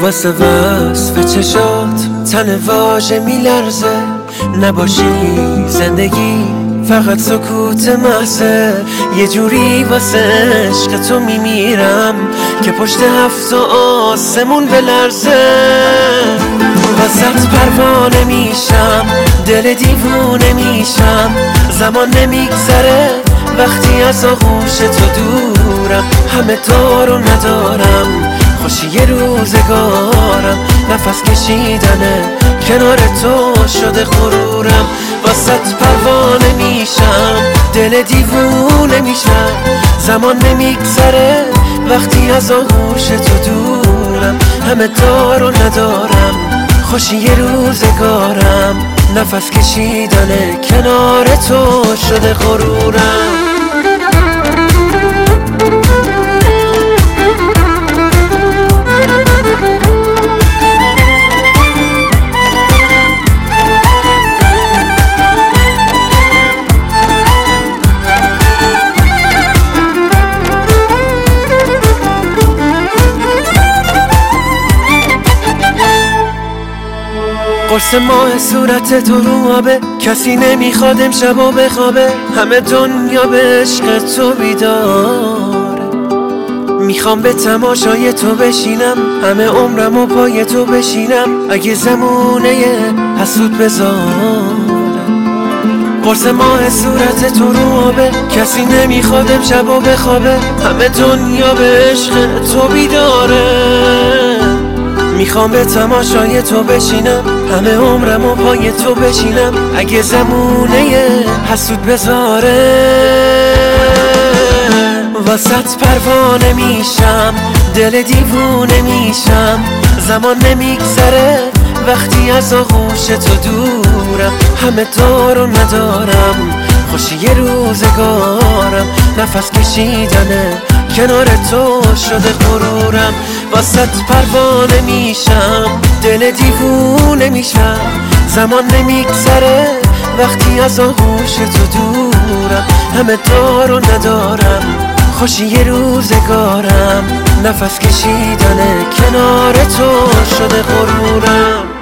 واسه وصف چشات تن واژه میلرزه، نباشی زندگی فقط سکوت محضه. یه جوری واسه عشق تو میمیرم که پشت هفت آسمون بلرزه. واسط پروانه میشم، دل دیوونه میشم، زمان نمیگذره وقتی از آغوش تو دورم. همه تو رو ندارم، خوشی روزگارم، نفس کشیدنه کنار تو شده غرورم. واسط پروانه میشم، دل دیوونه میشم، زمان نمیگذره وقتی از آغوش تو دورم. همه تو رو ندارم، خوشی روزگارم، نفس کشیدنه کنار تو شده غرورم. قرص ماه صورت تو رو آبه، کسی نمیخواد امشبا بخوابه. همه دنیا به عشق تو بیداره، میخوام به تماشای تو بشینم، همه عمرمو پای تو بشینم. اگه زمونه حسود بذاره، قرص ماه صورت تو رو آبه، کسی نمیخواد امشبا بخوابه. همه دنیا به عشق تو بیداره، میخوام به تماشای تو بشینم، همه عمرمو پای تو بشینم. اگه زمونه حسود بذاره، واسط پروانه میشم، دل دیوونه میشم، زمان نمیگذره وقتی از آغوش تو دورم. همه تو رو ندارم، خوشی روزگارم، نفس کشیدنه کنار تو شده غرورم. واسط پروانه میشم، دل دیوونه میشم، زمان نمیگذره وقتی از آغوش تو دورم. همه تو رو ندارم، خوشی روزگارم، نفس کشیدنه کنار تو شده غرورم.